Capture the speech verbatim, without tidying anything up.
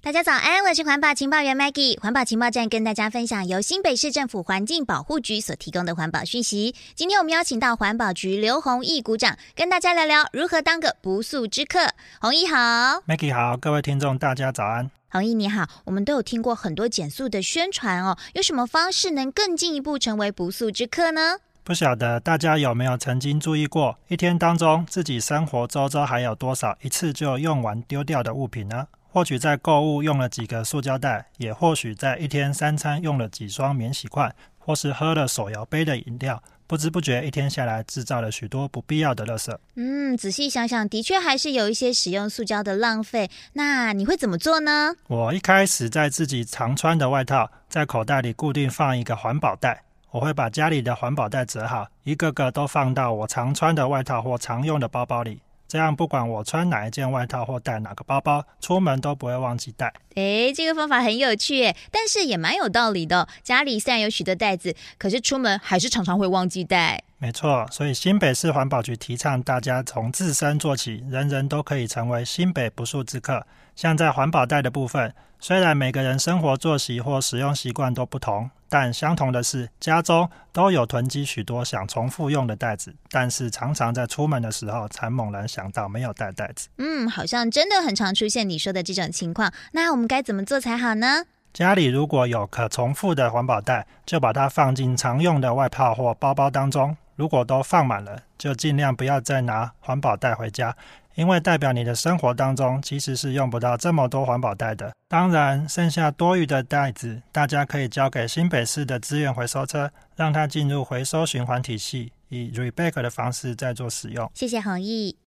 大家早安，我是环保情报员 Maggie。环保情报站跟大家分享由新北市政府环境保护局所提供的环保讯息。今天我们邀请到环保局刘弘毅股长跟大家聊聊如何当个不速之客。弘毅好。 Maggie 好，各位听众大家早安。 弘毅你好，我们都有听过很多减速的宣传哦，有什么方式能更进一步成为不速之客呢？ 不晓得大家有没有曾经注意过，一天当中自己生活周遭还有多少一次就用完丢掉的物品呢？或许在购物用了几个塑胶袋，也或许在一天三餐用了几双免洗筷，或是喝了手摇杯的饮料，不知不觉一天下来制造了许多不必要的垃圾。 嗯，仔细想想，的确还是有一些使用塑胶的浪费。那你会怎么做呢？ 我一开始在自己常穿的外套，在口袋里固定放一个环保袋。我会把家里的环保袋折好，一个个都放到我常穿的外套或常用的包包里。这样不管我穿哪一件外套或带哪个包包，出门都不会忘记带。 诶，这个方法很有趣耶，但是也蛮有道理的。家里虽然有许多袋子，可是出门还是常常会忘记带。 没错，所以新北市环保局提倡大家从自身做起，人人都可以成为新北不速之客。像在环保袋的部分，虽然每个人生活作息或使用习惯都不同，但相同的是，家中都有囤积许多想重复用的袋子，但是常常在出门的时候才猛然想到没有带袋子。 嗯，好像真的很常出现你说的这种情况。那我们该怎么做才好呢？ 家里如果有可重复的环保袋，就把它放进常用的外套或包包当中。如果都放满了，就尽量不要再拿环保袋回家，因为代表你的生活当中其实是用不到这么多环保袋的。当然，剩下多余的袋子，大家可以交给新北市的资源回收车，让它进入回收循环体系，以 rebate 的方式再做使用。 谢谢弘毅。